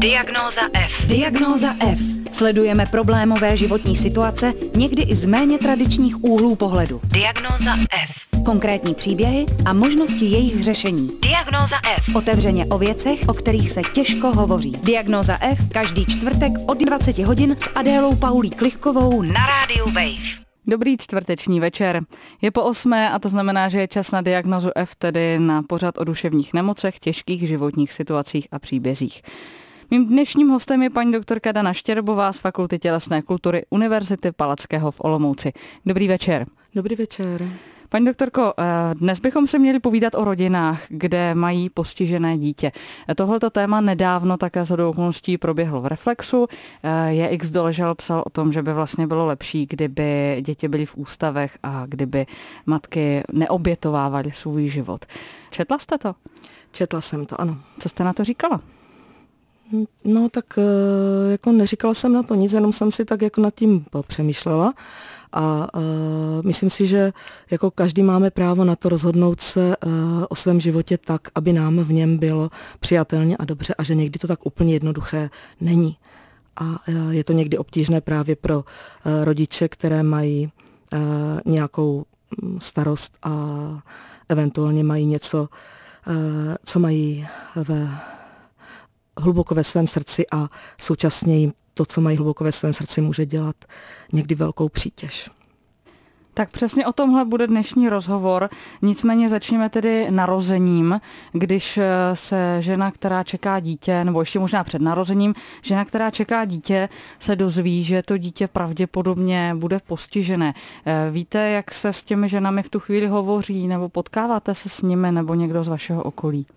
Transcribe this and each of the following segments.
Diagnóza F. Diagnóza F. Sledujeme problémové životní situace, někdy i z méně tradičních úhlů pohledu. Diagnóza F. Konkrétní příběhy a možnosti jejich řešení. Diagnóza F. Otevřeně o věcech, o kterých se těžko hovoří. Diagnóza F každý čtvrtek od 20 hodin s Adélou Paulí Klichkovou na rádiu Wave. Dobrý čtvrteční večer. Je po 8 a to znamená, že je čas na diagnózu F, tedy na pořad o duševních nemocech, těžkých životních situacích a příbězích. Mým dnešním hostem je paní doktorka Dana Štěrbová z Fakulty tělesné kultury Univerzity Palackého v Olomouci. Dobrý večer. Dobrý večer. Paní doktorko, dnes bychom se měli povídat o rodinách, kde mají postižené dítě. Tohleto téma nedávno také shodou okolností proběhlo v Reflexu. JX Doležal psal o tom, že by vlastně bylo lepší, kdyby děti byly v ústavech a kdyby matky neobětovávaly svůj život. Četla jste to? Četla jsem to, ano. Co jste na to říkala? No tak jako neříkala jsem na to nic, jenom jsem si tak jako nad tím přemýšlela. A myslím si, že jako každý máme právo na to rozhodnout se o svém životě tak, aby nám v něm bylo přijatelně a dobře a že někdy to tak úplně jednoduché není. A je to někdy obtížné právě pro rodiče, které mají nějakou starost a eventuálně mají něco, co mají hluboko ve svém srdci a současně jim to, co mají hluboko ve svém srdci, může dělat někdy velkou přítěž. Tak přesně o tomhle bude dnešní rozhovor. Nicméně začněme tedy narozením, když se žena, která čeká dítě, nebo ještě možná před narozením, žena, která čeká dítě, se dozví, že to dítě pravděpodobně bude postižené. Víte, jak se s těmi ženami v tu chvíli hovoří, nebo potkáváte se s nimi, nebo někdo z vašeho okolí?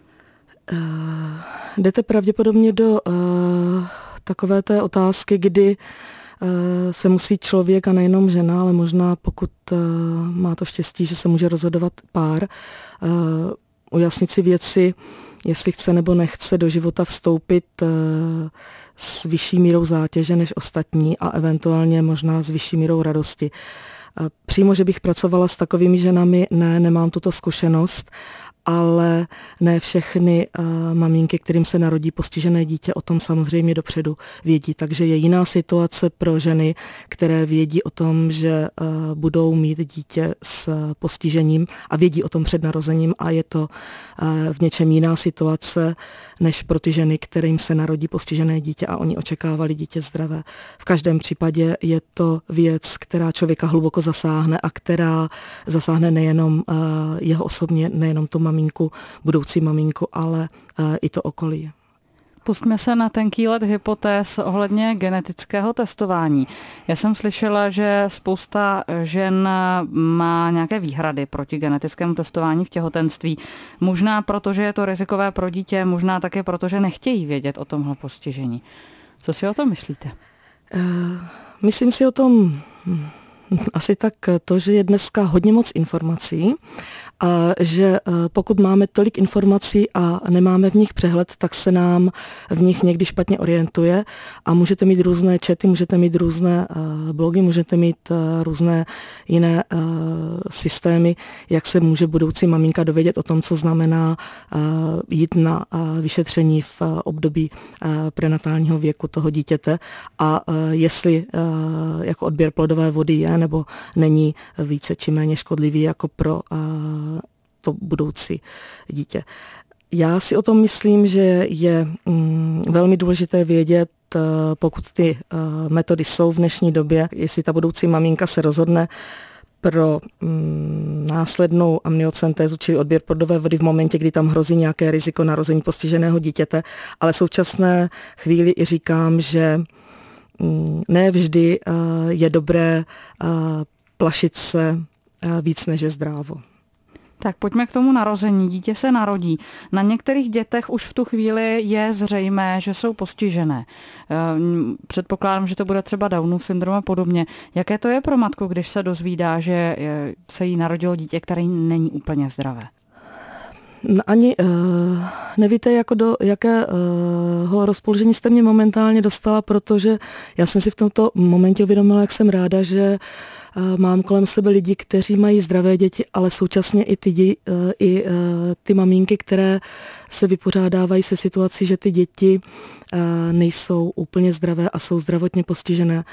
Jdete pravděpodobně do takové té otázky, kdy se musí člověk, a nejenom žena, ale možná pokud má to štěstí, že se může rozhodovat pár, ujasnit si věci, jestli chce nebo nechce do života vstoupit s vyšší mírou zátěže než ostatní a eventuálně možná s vyšší mírou radosti. Přímo, že bych pracovala s takovými ženami, nemám tuto zkušenost, ale ne všechny maminky, kterým se narodí postižené dítě, o tom samozřejmě dopředu vědí. Takže je jiná situace pro ženy, které vědí o tom, že budou mít dítě s postižením a vědí o tom před narozením a je to v něčem jiná situace, než pro ty ženy, kterým se narodí postižené dítě a oni očekávali dítě zdravé. V každém případě je to věc, která člověka hluboko zasáhne a která zasáhne nejenom jeho osobně, nejenom tu maminku, budoucí maminku, ale i to okolí. Pustme se na tenký led hypotéz ohledně genetického testování. Já jsem slyšela, že spousta žen má nějaké výhrady proti genetickému testování v těhotenství. Možná proto, že je to rizikové pro dítě, možná také proto, že nechtějí vědět o tomhle postižení. Co si o tom myslíte? Myslím si o tom asi tak to, že je dneska hodně moc informací a že pokud máme tolik informací a nemáme v nich přehled, tak se nám v nich někdy špatně orientuje a můžete mít různé chaty, můžete mít různé blogy, můžete mít různé jiné systémy, jak se může budoucí maminka dovědět o tom, co znamená jít na vyšetření v období prenatálního věku toho dítěte a jestli jako odběr plodové vody je nebo není více či méně škodlivý jako pro to budoucí dítě. Já si o tom myslím, že je velmi důležité vědět, pokud ty metody jsou v dnešní době, jestli ta budoucí maminka se rozhodne pro následnou amniocentézu, čili odběr plodové vody v momentě, kdy tam hrozí nějaké riziko narození postiženého dítěte, ale v současné chvíli i říkám, že ne vždy je dobré plašit se víc než je zdrávo. Tak pojďme k tomu narození. Dítě se narodí. Na některých dětech už v tu chvíli je zřejmé, že jsou postižené. Předpokládám, že to bude třeba Downův syndrom a podobně. Jaké to je pro matku, když se dozvídá, že se jí narodilo dítě, které není úplně zdravé? Ani nevíte, jako do jakého rozpoložení jste mě momentálně dostala, protože já jsem si v tomto momentě uvědomila, jak jsem ráda, že mám kolem sebe lidi, kteří mají zdravé děti, ale současně i ty maminky, které se vypořádávají se situací, že ty děti nejsou úplně zdravé a jsou zdravotně postižené.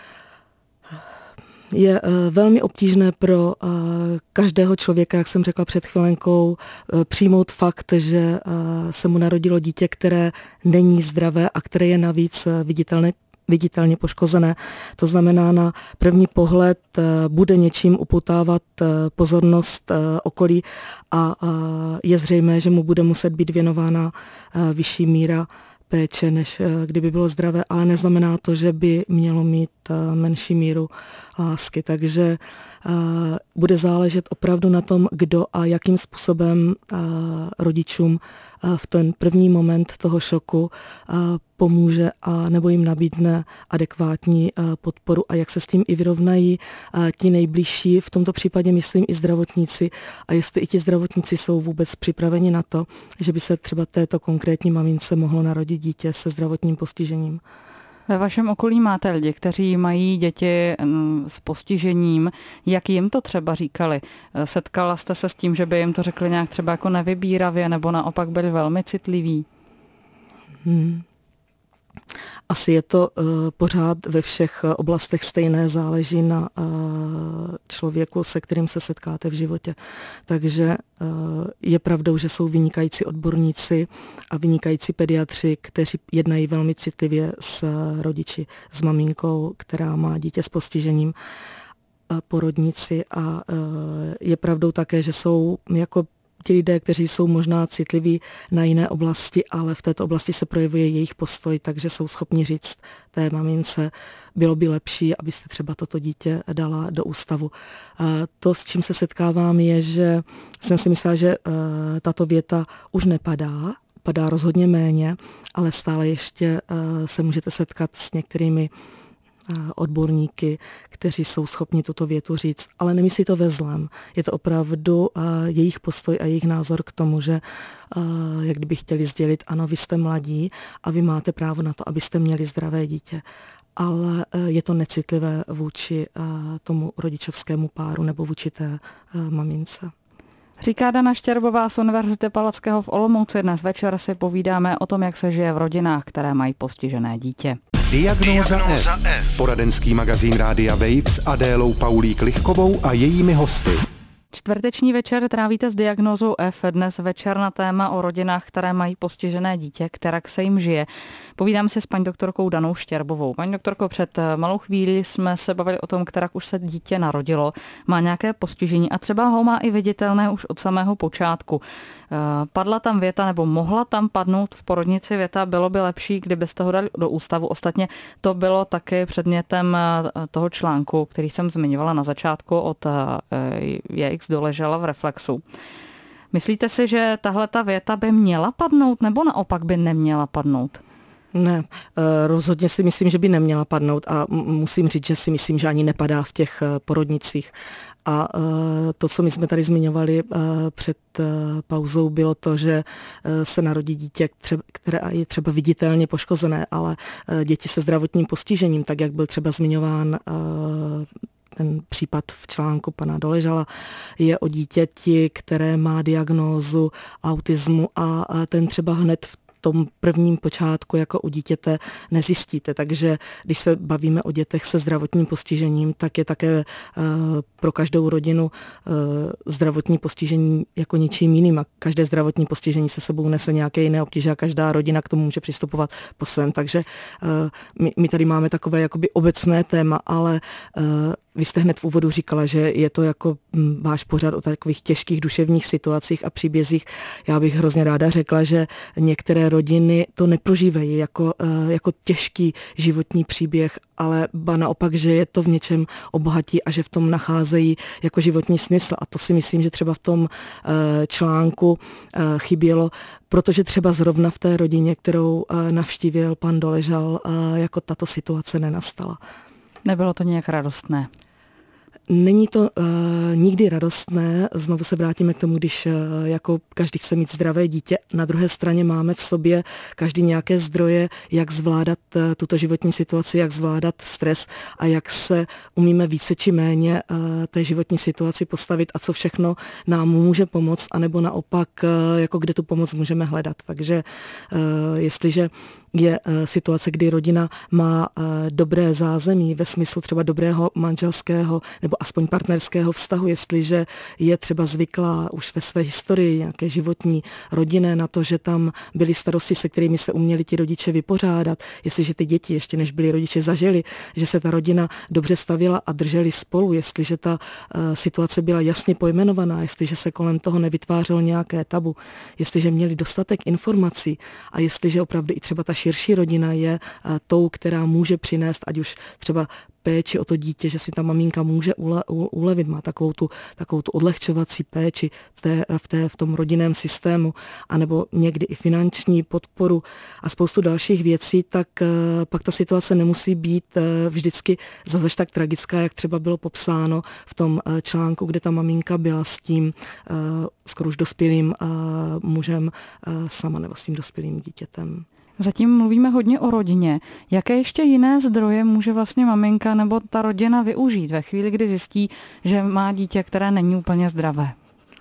Je velmi obtížné pro každého člověka, jak jsem řekla před chvilenkou, přijmout fakt, že se mu narodilo dítě, které není zdravé a které je navíc viditelně poškozené. To znamená, na první pohled bude něčím upoutávat pozornost okolí a je zřejmé, že mu bude muset být věnována vyšší míra péče, než kdyby bylo zdravé, ale neznamená to, že by mělo mít menší míru lásky. Takže bude záležet opravdu na tom, kdo a jakým způsobem rodičům v ten první moment toho šoku pomůže a nebo jim nabídne adekvátní podporu a jak se s tím i vyrovnají ti nejbližší, v tomto případě myslím i zdravotníci, a jestli i ti zdravotníci jsou vůbec připraveni na to, že by se třeba této konkrétní mamince mohlo narodit dítě se zdravotním postižením. Ve vašem okolí máte lidi, kteří mají děti s postižením. Jak jim to třeba říkali? Setkala jste se s tím, že by jim to řekli nějak třeba jako nevybíravě, nebo naopak byli velmi citliví? Asi je to pořád ve všech oblastech stejné, záleží na člověku, se kterým se setkáte v životě. Takže je pravdou, že jsou vynikající odborníci a vynikající pediatři, kteří jednají velmi citlivě s rodiči, s maminkou, která má dítě s postižením, porodníci, a je pravdou také, že jsou jako ti lidé, kteří jsou možná citliví na jiné oblasti, ale v této oblasti se projevuje jejich postoj, takže jsou schopni říct té mamince, bylo by lepší, abyste třeba toto dítě dala do ústavu. To, s čím se setkávám, je, že jsem si myslela, že tato věta už padá rozhodně méně, ale stále ještě se můžete setkat s některými odborníky, kteří jsou schopni tuto větu říct, ale nemyslí to ve zlém. Je to opravdu jejich postoj a jejich názor k tomu, že jak kdyby chtěli sdělit, ano, vy jste mladí a vy máte právo na to, abyste měli zdravé dítě. Ale je to necitlivé vůči tomu rodičovskému páru nebo vůči té mamince. Říká Dana Štěrbová z Univerzity Palackého v Olomouci. Dnes večer si povídáme o tom, jak se žije v rodinách, které mají postižené dítě. Diagnóza F. Poradenský magazín Rádia Wave s Adélou Paulík-Lichkovou a jejími hosty. Čtvrteční večer trávíte s Diagnózou F. Dnes večer na téma o rodinách, které mají postižené dítě, kterak se jim žije. Povídám si s paní doktorkou Danou Štěrbovou. Paní doktorko, před malou chvíli jsme se bavili o tom, kterak už se dítě narodilo, má nějaké postižení a třeba ho má i viditelné už od samého počátku. Padla tam věta, nebo mohla tam padnout v porodnici věta, bylo by lepší, kdybyste ho dali do ústavu. Ostatně to bylo taky předmětem toho článku, který jsem zmiňovala na začátku od JX Doležela v Reflexu. Myslíte si, že tahle ta věta by měla padnout, nebo naopak by neměla padnout? Ne, rozhodně si myslím, že by neměla padnout a musím říct, že si myslím, že ani nepadá v těch porodnicích. A to, co my jsme tady zmiňovali před pauzou, bylo to, že se narodí dítě, které je třeba viditelně poškozené, ale děti se zdravotním postižením, tak jak byl třeba zmiňován ten případ v článku pana Doležala, je o dítěti, které má diagnózu autismu a ten třeba hned v tom prvním počátku jako u dítěte nezjistíte. Takže když se bavíme o dětech se zdravotním postižením, tak je také pro každou rodinu zdravotní postižení jako ničím jiným a každé zdravotní postižení se sebou nese nějaké jiné obtíže a každá rodina k tomu může přistupovat po svém. Takže my tady máme takové jakoby obecné téma, ale vy jste hned v úvodu říkala, že je to jako váš pořad o takových těžkých duševních situacích a příbězích. Já bych hrozně ráda řekla, že některé rodiny to neprožívají jako těžký životní příběh, ale ba naopak, že je to v něčem obohatí a že v tom nacházejí jako životní smysl. A to si myslím, že třeba v tom článku chybělo, protože třeba zrovna v té rodině, kterou navštívil pan Doležal, jako tato situace nenastala. Nebylo to nějak radostné? Není to nikdy radostné, znovu se vrátíme k tomu, když jako každý chce mít zdravé dítě, na druhé straně máme v sobě každý nějaké zdroje, jak zvládat tuto životní situaci, jak zvládat stres a jak se umíme více či méně té životní situaci postavit a co všechno nám může pomoct, anebo naopak, jako kde tu pomoc můžeme hledat. Takže jestliže je situace, kdy rodina má dobré zázemí ve smyslu třeba dobrého manželského nebo aspoň partnerského vztahu, jestliže je třeba zvyklá už ve své historii nějaké životní rodinné na to, že tam byly starosti, se kterými se uměli ti rodiče vypořádat, jestliže ty děti ještě než byli rodiče zažili, že se ta rodina dobře stavila a drželi spolu, jestliže ta situace byla jasně pojmenovaná, jestliže se kolem toho nevytvářelo nějaké tabu, jestliže měli dostatek informací a jestliže opravdu i třeba ta širší rodina je tou, která může přinést, ať už třeba péči o to dítě, že si ta maminka může ulevit, má takovou tu odlehčovací péči v tom rodinném systému, anebo někdy i finanční podporu a spoustu dalších věcí, tak pak ta situace nemusí být vždycky zase tak tragická, jak třeba bylo popsáno v tom článku, kde ta maminka byla s tím skoro už dospělým mužem sama nebo s tím dospělým dítětem. Zatím mluvíme hodně o rodině. Jaké ještě jiné zdroje může vlastně maminka nebo ta rodina využít ve chvíli, kdy zjistí, že má dítě, které není úplně zdravé?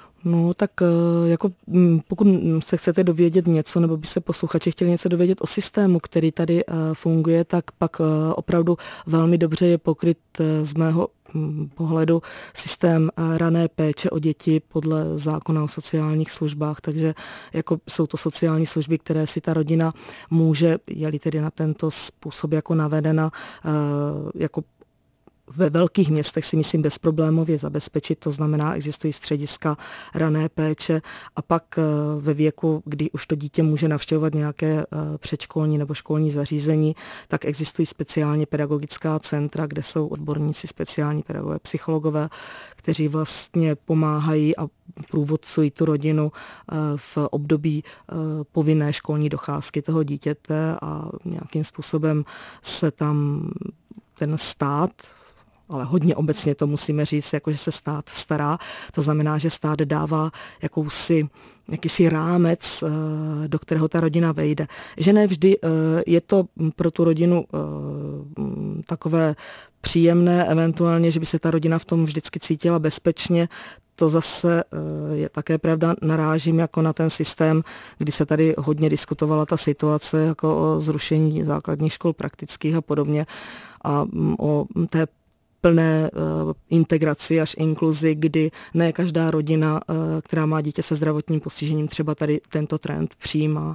No tak jako pokud se chcete dovědět něco, nebo by se posluchači chtěli něco dovědět o systému, který tady funguje, tak pak opravdu velmi dobře je pokryt z mého pohledu systém rané péče o děti podle zákona o sociálních službách, takže jako jsou to sociální služby, které si ta rodina může, je-li tedy na tento způsob jako navedena, jako ve velkých městech si myslím bezproblémově zabezpečit, to znamená, existují střediska rané péče a pak ve věku, kdy už to dítě může navštěvovat nějaké předškolní nebo školní zařízení, tak existují speciálně pedagogická centra, kde jsou odborníci, speciální pedagogové, psychologové, kteří vlastně pomáhají a průvodcují tu rodinu v období povinné školní docházky toho dítěte a nějakým způsobem se tam ten stát, ale hodně obecně to musíme říct, jakože se stát stará. To znamená, že stát dává jakýsi rámec, do kterého ta rodina vejde. Že ne vždy je to pro tu rodinu takové příjemné, eventuálně, že by se ta rodina v tom vždycky cítila bezpečně. To zase je také pravda, narážím jako na ten systém, kdy se tady hodně diskutovala ta situace jako o zrušení základních škol praktických a podobně a o té plné integraci až inkluzi, kdy ne každá rodina, která má dítě se zdravotním postižením, třeba tady tento trend přijímá.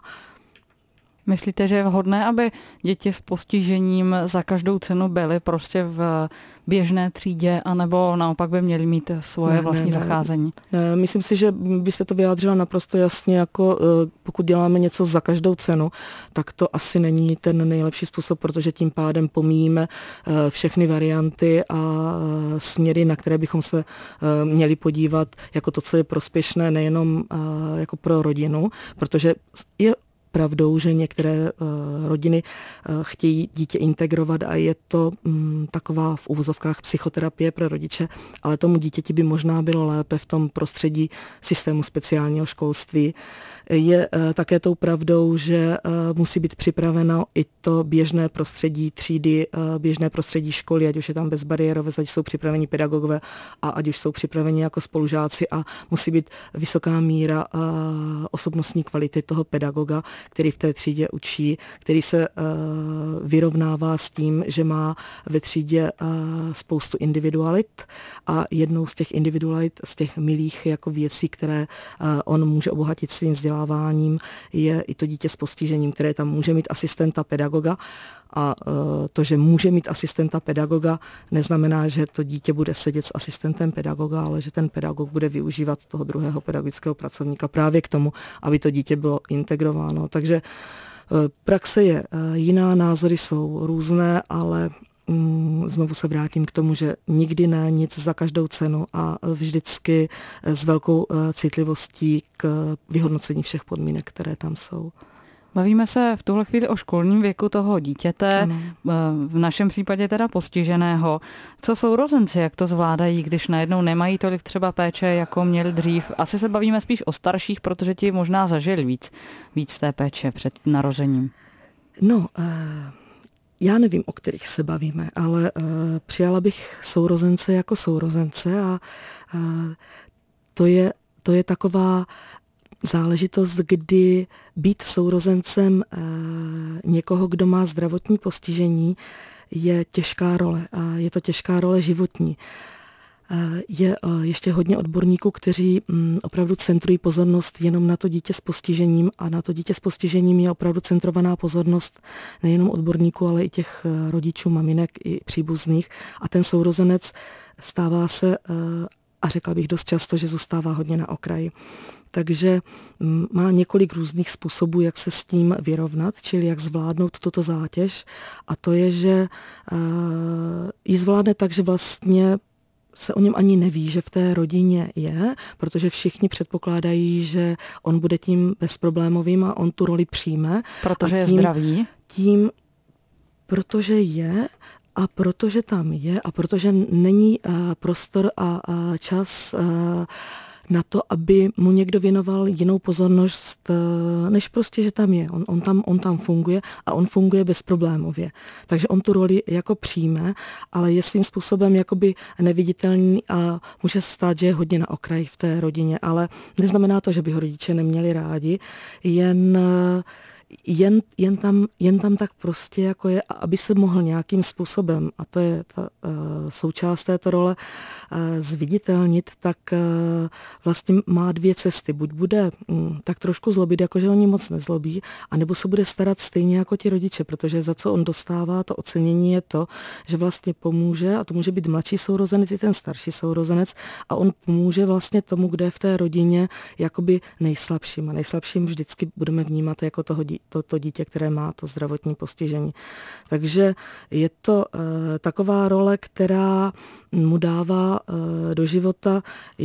Myslíte, že je vhodné, aby děti s postižením za každou cenu byly prostě v běžné třídě, anebo naopak by měly mít svoje vlastní zacházení? Ne, myslím si, že byste to vyjádřila naprosto jasně, jako pokud děláme něco za každou cenu, tak to asi není ten nejlepší způsob, protože tím pádem pomíjíme všechny varianty a směry, na které bychom se měli podívat jako to, co je prospěšné nejenom jako pro rodinu, protože je pravdou, že některé rodiny chtějí dítě integrovat a je to taková v uvozovkách psychoterapie pro rodiče, ale tomu dítěti by možná bylo lépe v tom prostředí systému speciálního školství. Je také tou pravdou, že musí být připraveno i to běžné prostředí třídy, běžné prostředí školy, ať už je tam bezbariérové, ať jsou připraveni pedagogové a ať už jsou připraveni jako spolužáci a musí být vysoká míra osobnostní kvality toho pedagoga, který v té třídě učí, který se vyrovnává s tím, že má ve třídě spoustu individualit a jednou z těch individualit, z těch milých jako věcí, které on může obohatit svým vzděláváním, je i to dítě s postižením, které tam může mít asistenta pedagoga. A to, že může mít asistenta pedagoga, neznamená, že to dítě bude sedět s asistentem pedagoga, ale že ten pedagog bude využívat toho druhého pedagogického pracovníka právě k tomu, aby to dítě bylo integrováno. Takže praxe je jiná, názory jsou různé, ale znovu se vrátím k tomu, že nikdy ne, nic za každou cenu a vždycky s velkou citlivostí k vyhodnocení všech podmínek, které tam jsou. Bavíme se v tuhle chvíli o školním věku toho dítěte, ano. V našem případě teda postiženého. Co sourozenci, jak to zvládají, když najednou nemají tolik třeba péče, jako měli dřív? Asi se bavíme spíš o starších, protože ti možná zažili víc té péče před narozením. No, já nevím, o kterých se bavíme, ale přijala bych sourozence jako sourozence a to je taková záležitost, kdy být sourozencem někoho, kdo má zdravotní postižení, je těžká role a je to těžká role životní. Je ještě hodně odborníků, kteří opravdu centrují pozornost jenom na to dítě s postižením a na to dítě s postižením je opravdu centrovaná pozornost nejenom odborníků, ale i těch rodičů, maminek i příbuzných a ten sourozenec stává se, a řekla bych dost často, že zůstává hodně na okraji. Takže má několik různých způsobů, jak se s tím vyrovnat, čili jak zvládnout tuto zátěž. A to je, že ji zvládne tak, že vlastně se o něm ani neví, že v té rodině je, protože všichni předpokládají, že on bude tím bezproblémovým a on tu roli přijme. Protože je zdravý? Protože je a protože tam je a protože není prostor a čas na to, aby mu někdo věnoval jinou pozornost, než prostě, že tam je. On tam funguje a on funguje bezproblémově. Takže on tu roli jako přijme, ale je svým způsobem jakoby neviditelný a může se stát, že je hodně na okraji v té rodině, ale neznamená to, že by ho rodiče neměli rádi, jen tam tak prostě jako je, aby se mohl nějakým způsobem, a to je ta součást této role, zviditelnit, tak vlastně má dvě cesty. Buď bude tak trošku zlobit, jakože on moc nezlobí, anebo se bude starat stejně jako ti rodiče, protože za co on dostává to ocenění je to, že vlastně pomůže, a to může být mladší sourozenec i ten starší sourozenec, a on pomůže vlastně tomu, kde je v té rodině jakoby nejslabším. A nejslabším vždycky budeme vnímat jako to dítě, které má to zdravotní postižení. Takže je to taková role, která mu dává do života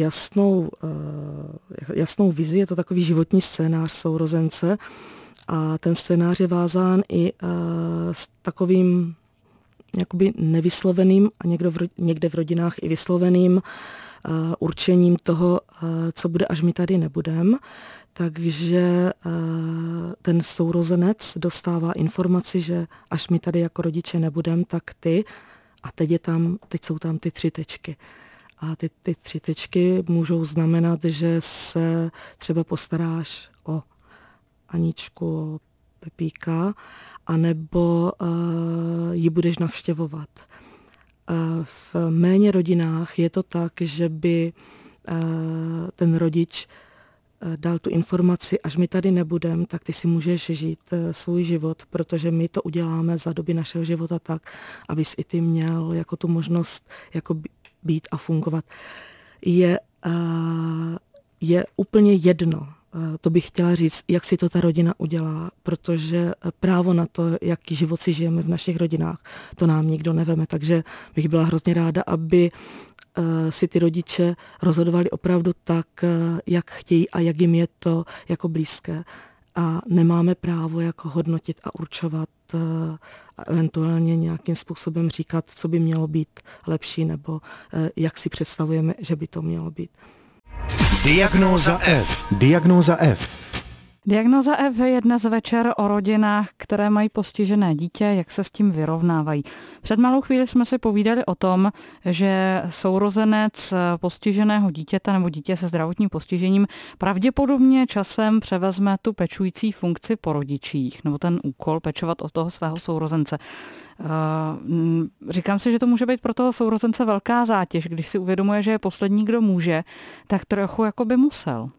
jasnou vizi, je to takový životní scénář sourozence a ten scénář je vázán i s takovým jakoby nevysloveným a někde v rodinách i vysloveným určením toho, co bude, až my tady nebudem. Takže ten sourozenec dostává informaci, že až my tady jako rodiče nebudem, tak ty, a teď jsou tam ty 3 tečky. A ty 3 tečky můžou znamenat, že se třeba postaráš o Aničku, o Pepíka, anebo ji budeš navštěvovat. V méně rodinách je to tak, že by ten rodič dal tu informaci, až my tady nebudem, tak ty si můžeš žít svůj život, protože my to uděláme za doby našeho života tak, abys i ty měl jako tu možnost jako být a fungovat. Je úplně jedno, to bych chtěla říct, jak si to ta rodina udělá, protože právo na to, jaký život si žijeme v našich rodinách, to nám nikdo neveme, takže bych byla hrozně ráda, aby si ty rodiče rozhodovali opravdu tak, jak chtějí a jak jim je to jako blízké. A nemáme právo jako hodnotit a určovat a eventuálně nějakým způsobem říkat, co by mělo být lepší nebo jak si představujeme, že by to mělo být. Diagnóza F. Diagnóza F. Diagnóza F je dnes večer o rodinách, které mají postižené dítě, jak se s tím vyrovnávají. Před malou chvíli jsme si povídali o tom, že sourozenec postiženého dítěte nebo dítě se zdravotním postižením pravděpodobně časem převezme tu pečující funkci po rodičích, nebo ten úkol pečovat o toho svého sourozence. Říkám si, že to může být pro toho sourozence velká zátěž, když si uvědomuje, že je poslední, kdo může, tak trochu jako by musel.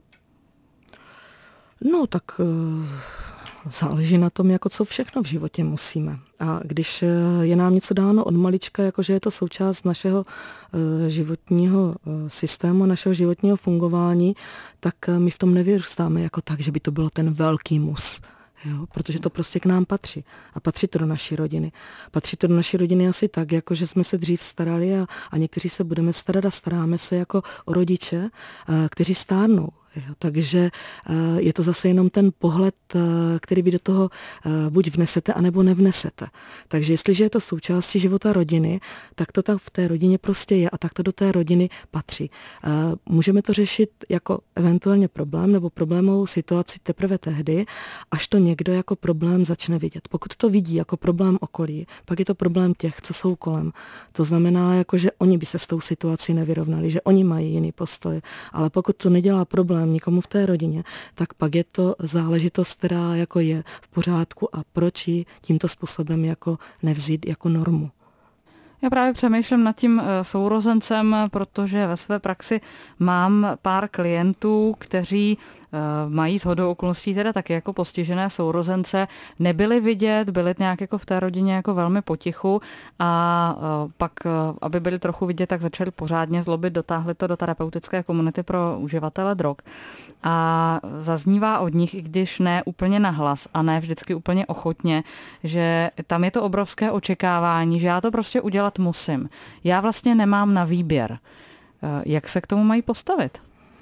No tak záleží na tom, jako co všechno v životě musíme. A když je nám něco dáno od malička, jakože je to součást našeho životního systému, našeho životního fungování, tak my v tom nevyrůstáme jako tak, že by to bylo ten velký mus. Jo, protože to prostě k nám patří. A patří to do naší rodiny. Patří to do naší rodiny asi tak, jako že jsme se dřív starali a někteří se budeme starat a staráme se jako o rodiče, kteří stárnou. Jo, takže je to zase jenom ten pohled, který vy do toho buď vnesete, anebo nevnesete. Takže jestliže je to součástí života rodiny, tak to v té rodině prostě je a tak to do té rodiny patří. Můžeme to řešit jako eventuálně problém nebo problémovou situaci teprve tehdy, až to někdo jako problém začne vidět. Pokud to vidí jako problém okolí, pak je to problém těch, co jsou kolem. To znamená, jako, že oni by se s tou situací nevyrovnali, že oni mají jiný postoj. Ale pokud to nedělá problém nikomu v té rodině, tak pak je to záležitost, která jako je v pořádku a proč ji tímto způsobem jako nevzít jako normu. Já právě přemýšlím nad tím sourozencem, protože ve své praxi mám pár klientů, kteří mají shodou okolností teda taky jako postižené sourozence, nebyli vidět, byli nějak jako v té rodině jako velmi potichu a pak, aby byli trochu vidět, tak začali pořádně zlobit, dotáhli to do terapeutické komunity pro uživatele drog. A zaznívá od nich, i když ne úplně nahlas a ne vždycky úplně ochotně, že tam je to obrovské očekávání, že já to prostě udělat musím. Já vlastně nemám na výběr. Jak se k tomu mají postavit?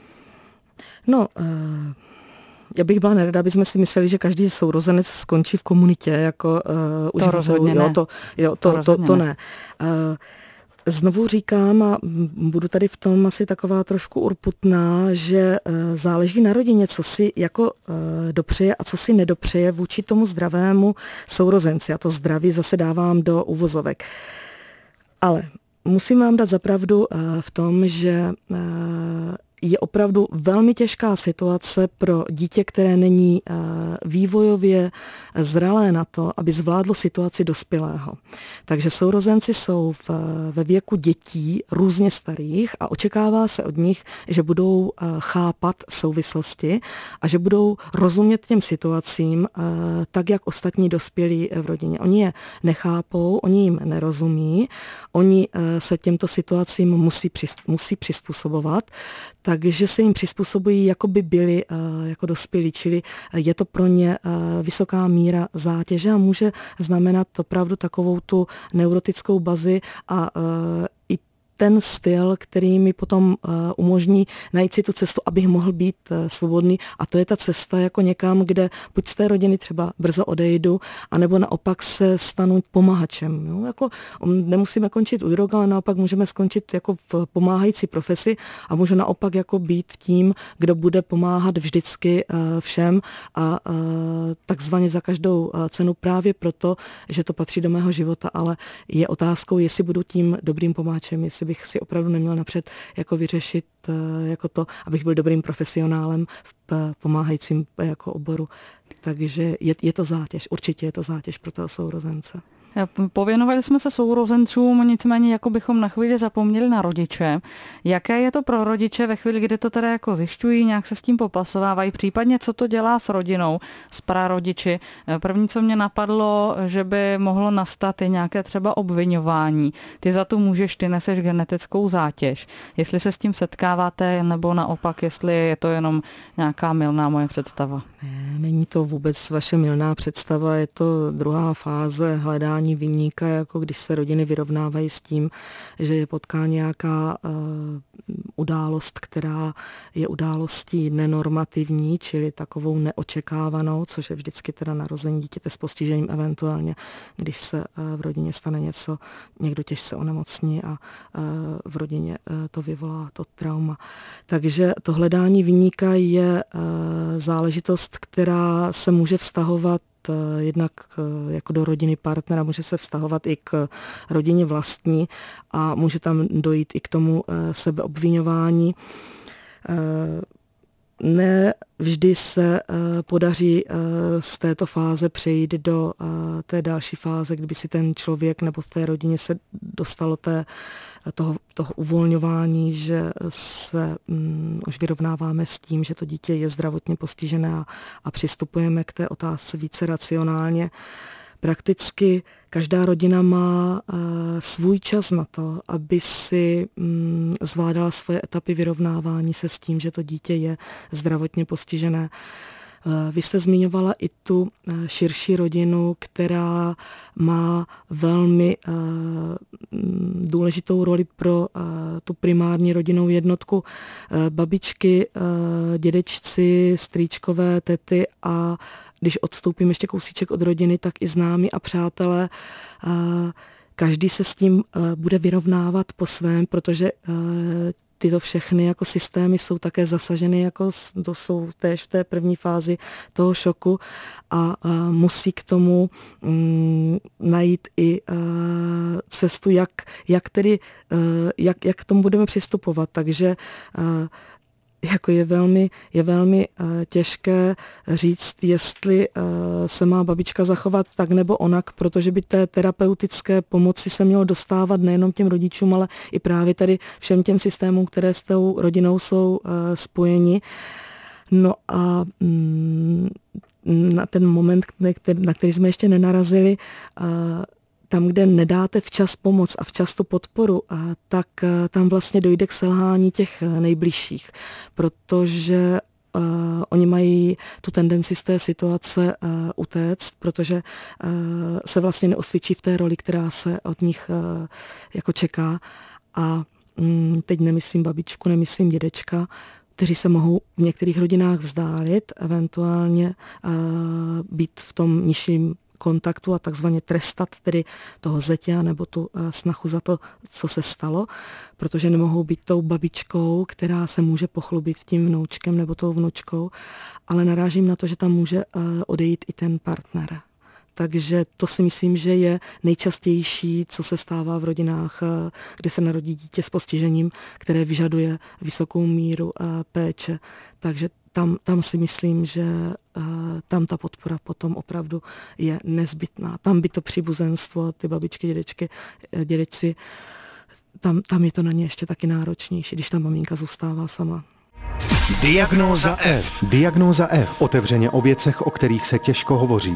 No, já bych byla nerada, aby jsme si mysleli, že každý sourozenec skončí v komunitě jako to rozhodně ne. To ne. Znovu říkám a budu tady v tom asi taková trošku urputná, že záleží na rodině, co si jako dopřeje a co si nedopřeje vůči tomu zdravému sourozenci. A to zdraví zase dávám do uvozovek. Ale musím vám dát za pravdu v tom, že je opravdu velmi těžká situace pro dítě, které není vývojově zralé na to, aby zvládlo situaci dospělého. Takže sourozenci jsou ve věku dětí různě starých a očekává se od nich, že budou chápat souvislosti a že budou rozumět těm situacím tak, jak ostatní dospělí v rodině. Oni je nechápou, oni jim nerozumí, oni se těmto situacím musí přizpůsobovat, takže se jim přizpůsobují, jako by byli jako dospělí, čili je to pro ně vysoká míra zátěže a může znamenat opravdu takovou tu neurotickou bazi a i ten styl, který mi potom umožní najít si tu cestu, abych mohl být svobodný. A to je ta cesta jako někam, kde buď z té rodiny třeba brzo odejdu, anebo naopak se stanu pomáhačem. Jo? Jako, nemusíme končit u drog, ale naopak můžeme skončit jako v pomáhající profesi a můžu naopak jako být tím, kdo bude pomáhat vždycky všem a takzvaně za každou cenu právě proto, že to patří do mého života, ale je otázkou, jestli budu tím dobrým pomáčem, jestli bych si opravdu neměl napřed jako vyřešit jako to, abych byl dobrým profesionálem v pomáhajícím jako oboru. Takže je to zátěž, určitě je to zátěž pro toho sourozence. Pověnovali jsme se sourozencům, nicméně jako bychom na chvíli zapomněli na rodiče. Jaké je to pro rodiče ve chvíli, kdy to teda jako zjišťují, nějak se s tím popasovávají, případně co to dělá s rodinou, s prarodiči. První, co mě napadlo, že by mohlo nastat i nějaké třeba obviňování. Ty za to můžeš, ty neseš genetickou zátěž. Jestli se s tím setkáváte, nebo naopak, jestli je to jenom nějaká mylná moje představa. Ne, není to vůbec vaše mylná představa, je to druhá fáze hledání viníka, jako když se rodiny vyrovnávají s tím, že je potká nějaká událost, která je událostí nenormativní, čili takovou neočekávanou, což je vždycky teda narození dítěte s postižením, eventuálně, když se v rodině stane něco, někdo těžce onemocní a v rodině to vyvolá to trauma. Takže to hledání viníka je záležitost, která se může vztahovat jednak jako do rodiny partnera, může se vztahovat i k rodině vlastní a může tam dojít i k tomu sebeobviňování. Ne vždy se podaří z této fáze přejít do té další fáze, kdyby si ten člověk nebo v té rodině se dostalo toho uvolňování, že se už vyrovnáváme s tím, že to dítě je zdravotně postižené a přistupujeme k té otázce více racionálně. Prakticky každá rodina má svůj čas na to, aby si zvládala svoje etapy vyrovnávání se s tím, že to dítě je zdravotně postižené. Vy jste zmiňovala i tu širší rodinu, která má velmi důležitou roli pro tu primární rodinnou jednotku. Babičky, dědečci, strýčkové, tety a když odstoupím ještě kousíček od rodiny, tak i známí a přátelé. Každý se s tím bude vyrovnávat po svém, protože tyto všechny jako systémy jsou také zasaženy, jako to jsou též v té první fázi toho šoku a musí k tomu najít i cestu, jak k tomu budeme přistupovat. Takže jako je velmi těžké říct, jestli se má babička zachovat tak nebo onak, protože by té terapeutické pomoci se mělo dostávat nejenom těm rodičům, ale i právě tady všem těm systémům, které s tou rodinou jsou spojeni. No a na ten moment, na který jsme ještě nenarazili, tam, kde nedáte včas pomoc a včas tu podporu, tak tam vlastně dojde k selhání těch nejbližších, protože oni mají tu tendenci z té situace utéct, protože se vlastně neosvědčí v té roli, která se od nich jako čeká. A teď nemyslím babičku, nemyslím dědečka, kteří se mohou v některých rodinách vzdálit, eventuálně být v tom nižším kontaktu a takzvaně trestat tedy toho zeťa nebo tu snachu za to, co se stalo, protože nemohou být tou babičkou, která se může pochlubit tím vnoučkem nebo tou vnučkou, ale narážím na to, že tam může odejít i ten partner. Takže to si myslím, že je nejčastější, co se stává v rodinách, kdy se narodí dítě s postižením, které vyžaduje vysokou míru péče. Takže tam si myslím, že tam ta podpora potom opravdu je nezbytná. Tam by to příbuzenstvo, ty babičky, dědečky, dědečci, tam je to na ně ještě taky náročnější, když ta maminka zůstává sama. Diagnóza F. Diagnóza F. Otevřeně o věcech, o kterých se těžko hovoří.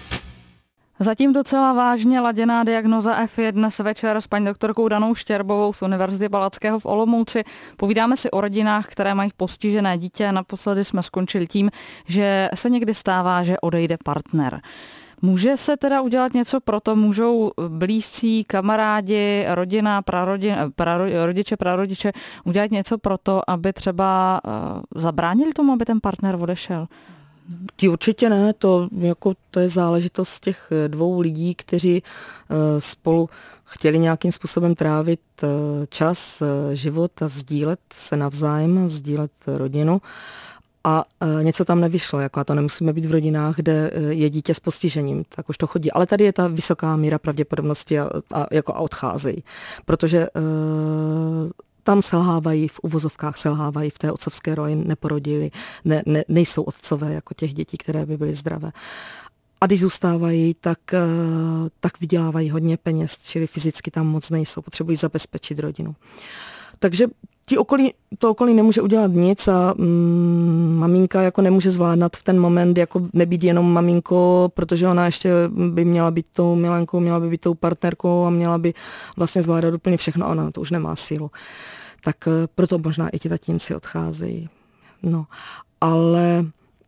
Zatím docela vážně laděná diagnóza F je dnes večer s paní doktorkou Danou Štěrbovou z Univerzity Palackého v Olomouci. Povídáme si o rodinách, které mají postižené dítě. Naposledy jsme skončili tím, že se někdy stává, že odejde partner. Může se teda udělat něco pro to? Můžou blízcí, kamarádi, rodina, rodiče, prarodiče udělat něco pro to, aby třeba zabránili tomu, aby ten partner odešel? Ti určitě ne, to je záležitost těch dvou lidí, kteří spolu chtěli nějakým způsobem trávit čas, život a sdílet se navzájem, sdílet rodinu. A něco tam nevyšlo, a to nemusíme být v rodinách, kde je dítě s postižením, tak už to chodí. Ale tady je ta vysoká míra pravděpodobnosti a odcházejí, protože tam selhávají, v uvozovkách selhávají v té otcovské roli, neporodili, nejsou otcové jako těch dětí, které by byly zdravé. A když zůstávají, tak vydělávají hodně peněz, čili fyzicky tam moc nejsou, potřebují zabezpečit rodinu. Takže to okolí nemůže udělat nic a maminka nemůže zvládnout v ten moment nebýt jenom maminkou, protože ona ještě by měla být tou milenkou, měla by být tou partnerkou a měla by vlastně zvládat úplně všechno a ona to už nemá sílu. Tak proto možná i ti tatínci odcházejí. No, ale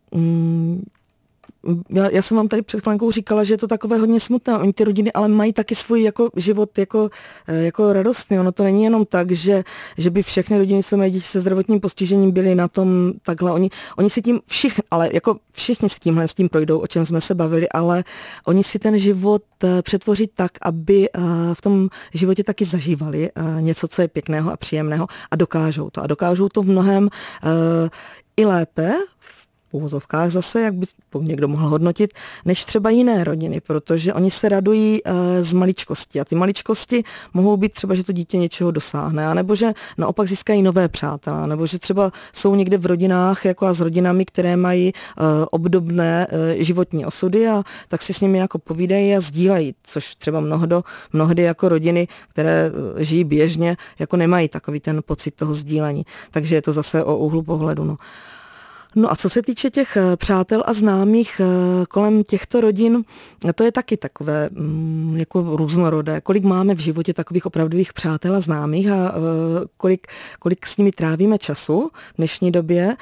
já jsem vám tady před chvílenkou říkala, že je to takové hodně smutné. Oni ty rodiny ale mají taky svůj život jako radostný. Ono to není jenom tak, že by všechny rodiny, co mají děti se zdravotním postižením, byly na tom takhle. Oni si tím všichni si tímhle s tím projdou, o čem jsme se bavili, ale oni si ten život přetvoří tak, aby v tom životě taky zažívali něco, co je pěkného a příjemného a dokážou to. A dokážou to v mnohem i lépe, v uvozovkách zase, jak by to někdo mohl hodnotit, než třeba jiné rodiny, protože oni se radují z maličkosti a ty maličkosti mohou být třeba, že to dítě něčeho dosáhne, anebo že naopak získají nové přátelé, nebo že třeba jsou někde v rodinách a s rodinami, které mají obdobné životní osudy a tak si s nimi povídají a sdílejí, což třeba mnohdy jako rodiny, které žijí běžně, nemají takový ten pocit toho sdílení. Takže je to zase o úhlu pohledu. No a co se týče těch přátel a známých kolem těchto rodin, to je taky takové různorodé. Kolik máme v životě takových opravdových přátel a známých a kolik s nimi trávíme času v dnešní době.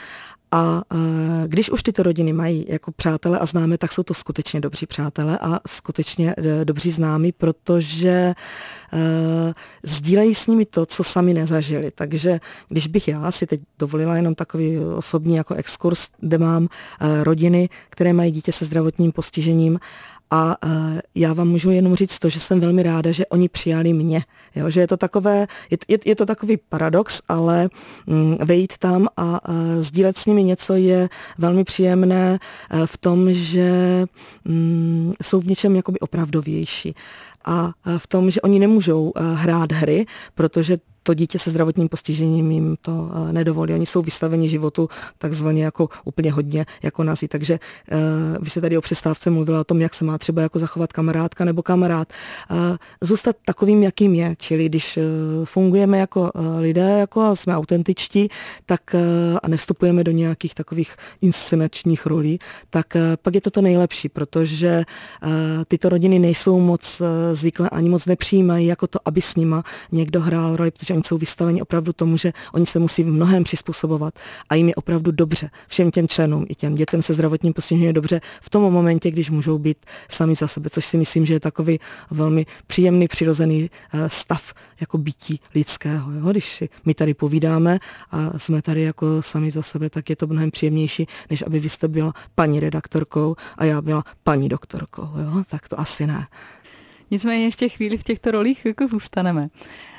A když už tyto rodiny mají jako přátele a známe, tak jsou to skutečně dobří přátelé a skutečně dobří známí, protože sdílejí s nimi to, co sami nezažili. Takže když bych já si teď dovolila jenom takový osobní jako exkurs, kde mám rodiny, které mají dítě se zdravotním postižením, a já vám můžu jenom říct to, že jsem velmi ráda, že oni přijali mě. Jo? Že je to takový paradox, ale vejít tam a sdílet s nimi něco je velmi příjemné v tom, že jsou v něčem jakoby opravdovější. A v tom, že oni nemůžou hrát hry, protože to dítě se zdravotním postižením jim to nedovolí. Oni jsou vystaveni životu takzvaně jako úplně hodně jako nazí. Takže vy se tady o přestávce mluvila o tom, jak se má třeba jako zachovat kamarádka nebo kamarád. Zůstat takovým, jakým je. Čili když fungujeme jako lidé, jako jsme autentičtí, tak a nevstupujeme do nějakých takových inscenačních rolí, tak pak je to nejlepší, protože tyto rodiny nejsou moc zvyklé, ani moc nepřijímají jako to, aby s nima někdo hrál roli, protože oni jsou vystaveni opravdu tomu, že oni se musí v mnohém přizpůsobovat a jim je opravdu dobře. Všem těm členům i těm dětem se zdravotním postižením je dobře v tom momentě, když můžou být sami za sebe, což si myslím, že je takový velmi příjemný, přirozený stav jako bytí lidského. Jo? Když my tady povídáme a jsme tady jako sami za sebe, tak je to mnohem příjemnější, než aby vy jste byla paní redaktorkou a já byla paní doktorkou. Jo? Tak to asi ne. Nicméně ještě chvíli v těchto rolích jako zůstaneme.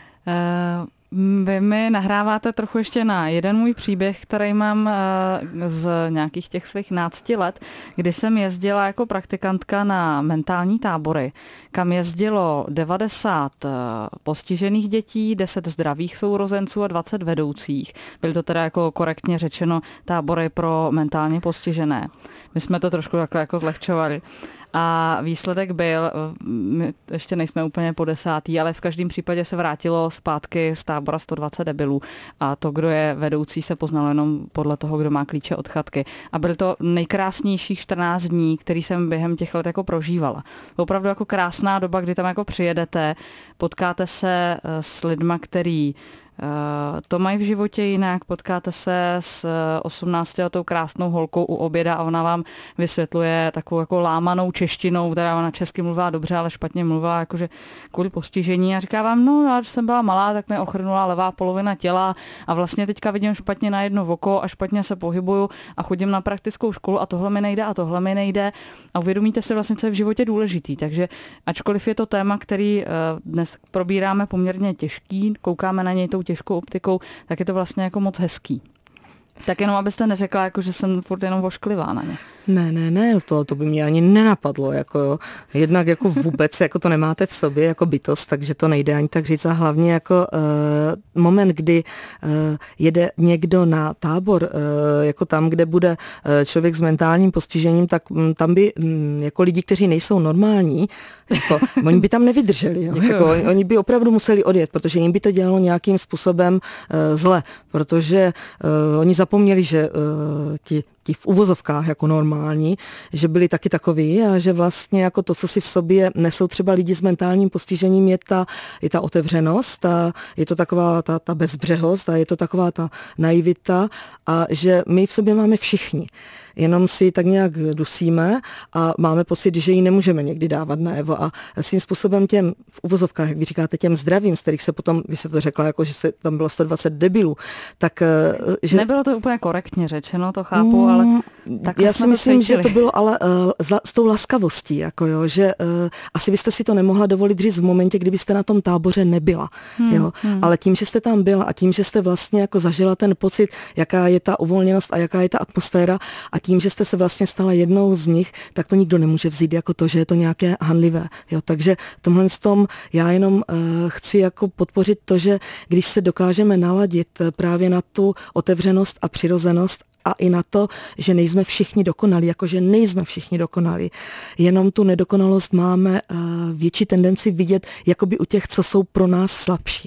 Vy mi nahráváte trochu ještě na jeden můj příběh, který mám z nějakých těch svých 11 let, kdy jsem jezdila jako praktikantka na mentální tábory, kam jezdilo 90 postižených dětí, 10 zdravých sourozenců a 20 vedoucích. Byly to teda jako korektně řečeno tábory pro mentálně postižené. My jsme to trošku takhle jako zlehčovali. A výsledek byl, my ještě nejsme úplně po 10., ale v každém případě se vrátilo zpátky z tábora 120 debilů a to, kdo je vedoucí, se poznalo jenom podle toho, kdo má klíče od chatky. A byly to nejkrásnějších 14 dní, který jsem během těch let jako prožívala. Opravdu jako krásná doba, kdy tam jako přijedete, potkáte se s lidma, který to mají v životě jinak, potkáte se s 18letou krásnou holkou u oběda a ona vám vysvětluje takovou jako lámanou češtinou, která ona česky mluvila dobře, ale špatně mluvila jakože kvůli postižení a říká vám, no já, když jsem byla malá, tak mě ochrnula levá polovina těla a vlastně teďka vidím špatně na jedno oko a špatně se pohybuju a chodím na praktickou školu a tohle mi nejde a tohle mi nejde a uvědomíte si vlastně, co je v životě důležitý. Takže ačkoliv je to téma, který dnes probíráme poměrně těžký, koukáme na něj tou těžkou optikou, tak je to vlastně jako moc hezký. Tak jenom abyste neřekla, jako, že jsem furt jenom vošklivá na ně. Ne, to by mě ani nenapadlo. Jako jo. Jednak jako vůbec jako to nemáte v sobě jako bytost, takže to nejde ani tak říct. A hlavně jako moment, kdy jede někdo na tábor, jako tam, kde bude člověk s mentálním postižením, tak tam by jako lidi, kteří nejsou normální, jako, oni by tam nevydrželi. Jo. Jako, oni by opravdu museli odjet, protože jim by to dělalo nějakým způsobem zle, protože oni zapomněli, že ti v uvozovkách jako normální, že byli taky takový a že vlastně jako to, co si v sobě nesou třeba lidi s mentálním postižením, je ta otevřenost a je to taková ta bezbřehost a je to taková ta naivita a že my v sobě máme všichni. Jenom si tak nějak dusíme a máme pocit, že ji nemůžeme někdy dávat najevo a svým způsobem těm v uvozovkách, jak vy říkáte, těm zdravým, z kterých se potom, vy se to řekla, jako že se tam bylo 120 debilů, tak že... Nebylo to úplně korektně řečeno, to chápu, ale tak já si myslím, že to bylo ale s tou laskavostí, jako jo, že asi byste si to nemohla dovolit říct v momentě, kdybyste na tom táboře nebyla, jo, ale tím, že jste tam byla a tím, že jste vlastně jako zažila ten pocit, jaká je ta uvolněnost a jaká je ta atmosféra a tím, že jste se vlastně stala jednou z nich, tak to nikdo nemůže vzít jako to, že je to nějaké hanlivé. Jo. Takže v tomhle tom já jenom chci jako podpořit to, že když se dokážeme naladit právě na tu otevřenost a přirozenost a i na to, že nejsme všichni dokonalí, jakože nejsme všichni dokonalí. Jenom tu nedokonalost máme větší tendenci vidět jakoby u těch, co jsou pro nás slabší.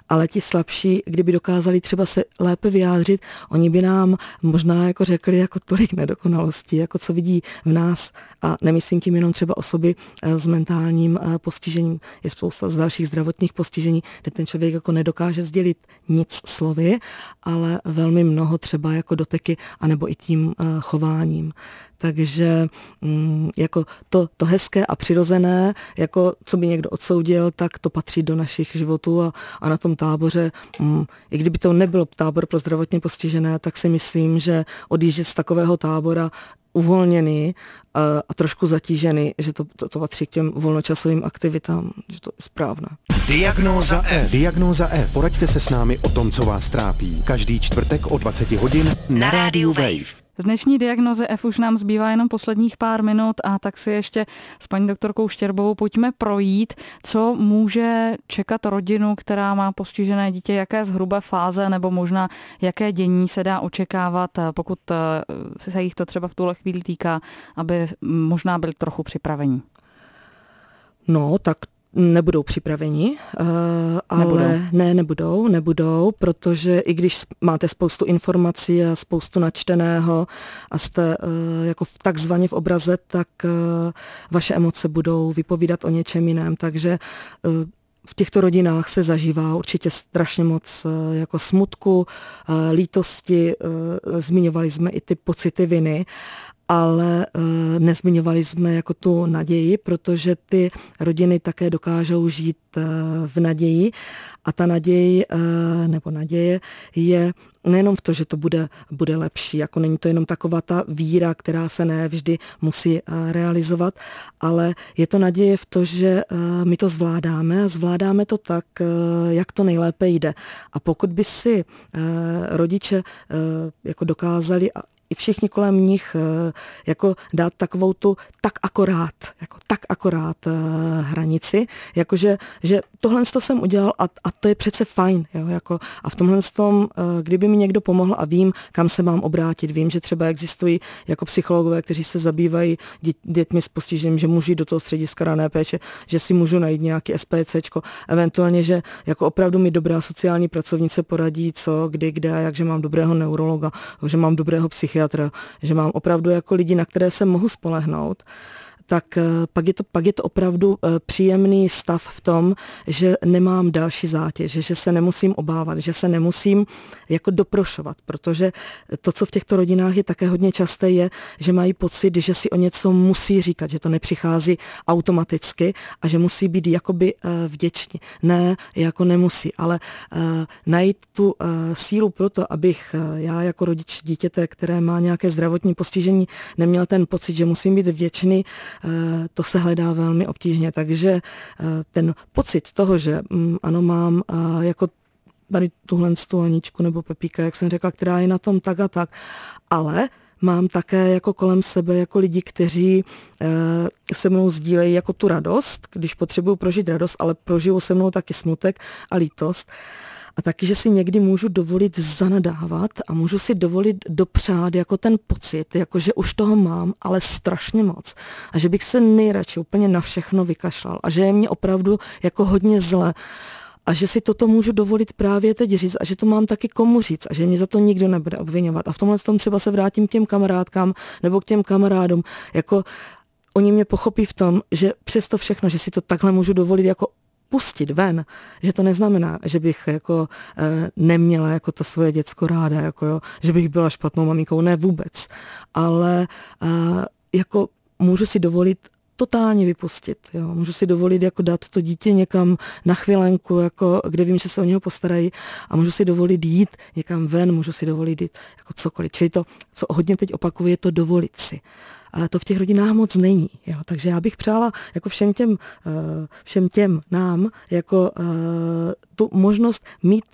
ale ti slabší, kdyby dokázali třeba se lépe vyjádřit, oni by nám možná jako řekli jako tolik nedokonalostí, jako co vidí v nás, a nemyslím tím jenom třeba osoby s mentálním postižením, je spousta z dalších zdravotních postižení, kde ten člověk jako nedokáže sdělit nic slovy, ale velmi mnoho třeba jako doteky, anebo i tím chováním. Takže jako to hezké a přirozené, jako co by někdo odsoudil, tak to patří do našich životů a na tom táboře, i kdyby to nebyl tábor pro zdravotně postižené, tak si myslím, že odjíždět z takového tábora uvolněný a trošku zatížený, že to patří k těm volnočasovým aktivitám, že to je správné. Diagnóza F. Diagnóza F. Poraďte se s námi o tom, co vás trápí. Každý čtvrtek o 20 hodin na rádiu Wave. Z dnešní Diagnózy F už nám zbývá jenom posledních pár minut a tak si ještě s paní doktorkou Štěrbovou pojďme projít, co může čekat rodinu, která má postižené dítě, jaké zhruba fáze nebo možná jaké dění se dá očekávat, pokud se jich to třeba v tuhle chvíli týká, aby možná byli trochu připraveni. No, tak nebudou připraveni, ale nebudou, protože i když máte spoustu informací a spoustu načteného a jste jako takzvaně v obraze, tak vaše emoce budou vypovídat o něčem jiném, takže v těchto rodinách se zažívá určitě strašně moc jako smutku, lítosti, zmiňovali jsme i ty pocity viny, ale nezmiňovali jsme jako tu naději, protože ty rodiny také dokážou žít v naději a ta naděje je nejenom v to, že to bude lepší, jako není to jenom taková ta víra, která se ne vždy musí realizovat, ale je to naděje v to, že my to zvládáme a zvládáme to tak, jak to nejlépe jde. A pokud by si rodiče jako dokázali i všichni kolem nich jako dát takovou tu tak akorát hranici, jakože že tohle jsem udělal a to je přece fajn. Jo, jako, a v tomhle tom, kdyby mi někdo pomohl a vím, kam se mám obrátit, vím, že třeba existují jako psychologové, kteří se zabývají dětmi s postižením, že můžu jít do toho střediska rané péče, že si můžu najít nějaký SPCčko, eventuálně, že jako opravdu mi dobrá sociální pracovnice poradí, co, kdy, kde a jak, že mám dobrého neurologa, že mám dobrého psychiatra, že mám opravdu jako lidi, na které se mohu spolehnout, tak pak je to opravdu příjemný stav v tom, že nemám další zátěž, že se nemusím obávat, že se nemusím jako doprošovat, protože to, co v těchto rodinách je také hodně časté, je, že mají pocit, že si o něco musí říkat, že to nepřichází automaticky a že musí být jakoby vděční. Ne, jako nemusí, ale najít tu sílu pro to, abych já jako rodič dítěte, které má nějaké zdravotní postižení, neměl ten pocit, že musím být vděčný, to se hledá velmi obtížně, takže ten pocit toho, že ano, mám jako tady tuhle Aničku nebo Pepíka, jak jsem řekla, která je na tom tak a tak, ale mám také jako kolem sebe jako lidi, kteří se mnou sdílejí jako tu radost, když potřebuju prožít radost, ale prožiju se mnou taky smutek a lítost. A taky, že si někdy můžu dovolit zanadávat a můžu si dovolit dopřát jako ten pocit, jako že už toho mám, ale strašně moc. A že bych se nejradši úplně na všechno vykašlal. A že je mě opravdu jako hodně zle. A že si toto můžu dovolit právě teď říct a že to mám taky komu říct a že mě za to nikdo nebude obviňovat. A v tomhle tom třeba se vrátím k těm kamarádkám nebo k těm kamarádům. Jako oni mě pochopí v tom, že přesto všechno, že si to takhle můžu dovolit jako pustit ven, že to neznamená, že bych jako neměla jako to svoje děcko ráda, jako jo, že bych byla špatnou maminkou, ne vůbec, ale jako můžu si dovolit totálně vypustit, jo. Můžu si dovolit jako dát to dítě někam na chvilenku, jako, kde vím, že se o něho postarají a můžu si dovolit jít někam ven, můžu si dovolit jít jako cokoliv. Čili to, co hodně teď opakuju, je to dovolit si. A to v těch rodinách moc není. Jo. Takže já bych přála jako všem těm nám jako tu možnost mít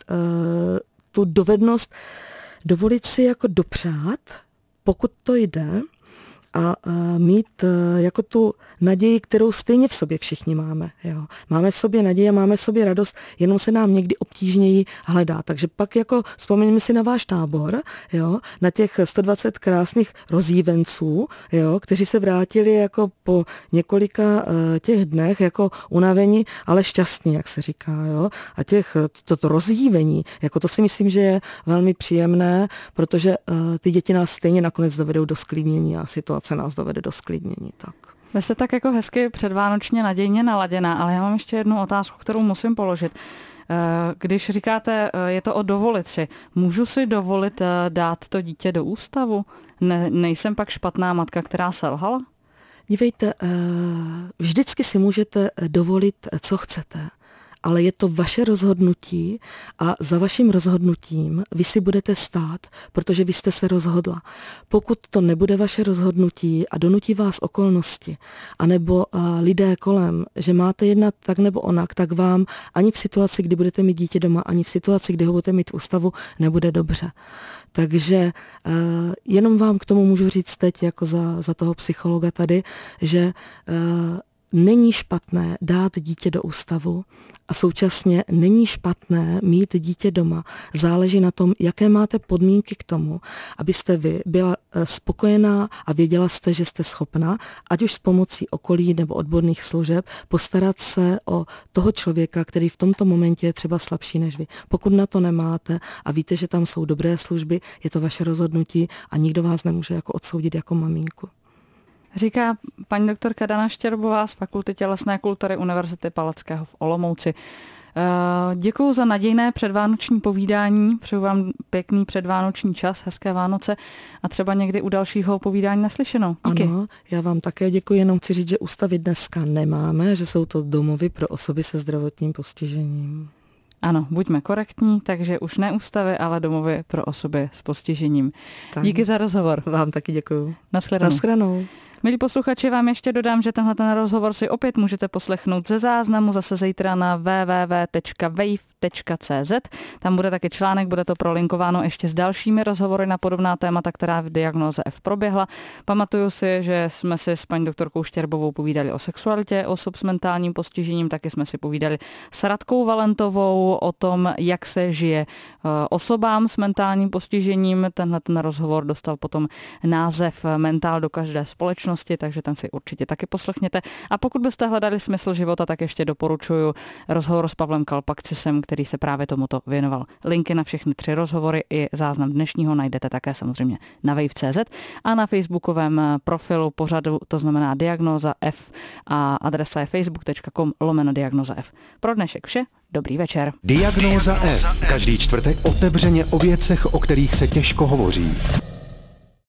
tu dovednost dovolit si jako dopřát, pokud to jde, a mít jako tu naději, kterou stejně v sobě všichni máme. Jo. Máme v sobě naději a máme v sobě radost, jenom se nám někdy obtížněji hledá. Takže pak jako vzpomeňme si na váš tábor, jo, na těch 120 krásných rozjívenců, jo, kteří se vrátili jako po několika těch dnech jako unavení, ale šťastní, jak se říká. Jo. A toto rozjívení, jako to si myslím, že je velmi příjemné, protože ty děti nás stejně nakonec dovedou do sklidnění a situace nás dovede do sklidnění. Tak. Vy jste tak jako hezky předvánočně nadějně naladěná, ale já mám ještě jednu otázku, kterou musím položit. Když říkáte, je to o dovolit si, můžu si dovolit dát to dítě do ústavu? Nejsem pak špatná matka, která selhala? Dívejte, vždycky si můžete dovolit, co chcete. Ale je to vaše rozhodnutí a za vaším rozhodnutím vy si budete stát, protože vy jste se rozhodla. Pokud to nebude vaše rozhodnutí a donutí vás okolnosti, anebo lidé kolem, že máte jednat tak nebo onak, tak vám ani v situaci, kdy budete mít dítě doma, ani v situaci, kdy ho budete mít v ústavu, nebude dobře. Takže jenom vám k tomu můžu říct teď jako za toho psychologa tady, že není špatné dát dítě do ústavu a současně není špatné mít dítě doma. Záleží na tom, jaké máte podmínky k tomu, abyste vy byla spokojená a věděla jste, že jste schopna, ať už s pomocí okolí nebo odborných služeb, postarat se o toho člověka, který v tomto momentě je třeba slabší než vy. Pokud na to nemáte a víte, že tam jsou dobré služby, je to vaše rozhodnutí a nikdo vás nemůže jako odsoudit jako maminku. Říká paní doktorka Dana Štěrbová z Fakulty tělesné kultury Univerzity Palackého v Olomouci. Děkuju za nadějné předvánoční povídání, přeju vám pěkný předvánoční čas, hezké Vánoce a třeba někdy u dalšího povídání naslyšenou. Díky. Ano, já vám také děkuji, jenom chci říct, že ústavy dneska nemáme, že jsou to domovy pro osoby se zdravotním postižením. Ano, buďme korektní, takže už ne ústavy, ale domovy pro osoby s postižením. Tak. Díky za rozhovor. Vám taky děkuju. Naschledanou. Milí posluchači, vám ještě dodám, že tenhle rozhovor si opět můžete poslechnout ze záznamu zase zítra na www.wave.cz. Tam bude taky článek, bude to prolinkováno ještě s dalšími rozhovory na podobná témata, která v Diagnóze F proběhla. Pamatuju si, že jsme si s paní doktorkou Štěrbovou povídali o sexualitě osob s mentálním postižením, taky jsme si povídali s Radkou Valentovou o tom, jak se žije osobám s mentálním postižením. Tenhle rozhovor dostal potom název Mentál do každé společnosti, takže ten si určitě taky poslechněte. A pokud byste hledali smysl života, tak ještě doporučuji rozhovor s Pavlem Kalpakcisem, který se právě tomuto věnoval. Linky na všechny 3 rozhovory i záznam dnešního najdete také samozřejmě na wave.cz a na facebookovém profilu pořadu, to znamená Diagnóza F a adresa je facebook.com/Diagnóza F. Pro dnešek vše, dobrý večer. Diagnóza F. Každý čtvrtek otevřeně o věcech, o kterých se těžko hovoří.